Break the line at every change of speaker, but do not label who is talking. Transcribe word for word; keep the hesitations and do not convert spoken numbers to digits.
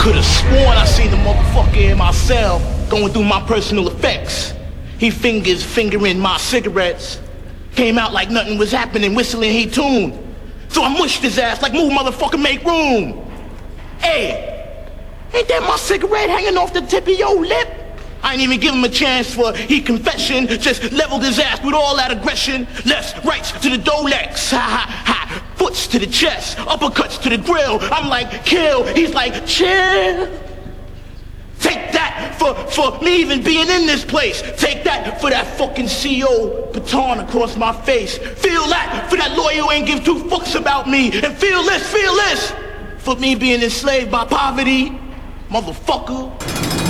Could've sworn I seen the motherfucker in my cell going through my personal effects. He fingers fingering my cigarettes. Came out like nothing was happening, whistling he tuned. So I mushed his ass like, move motherfucker, make room. Hey, ain't that my cigarette hanging off the tip of your lip? I ain't even give him a chance for he confession. Just leveled his ass with all that aggression. Lefts, rights to the Dolex. Ha ha ha. Foots to the chest. Uppercuts to the grill. I'm like, kill. He's like, chill. Take that for, for me even being in this place. Take that for that fucking C O baton across my face. Feel that for that lawyer who ain't give two fucks about me. And feel this, feel this for me being enslaved by poverty. Motherfucker.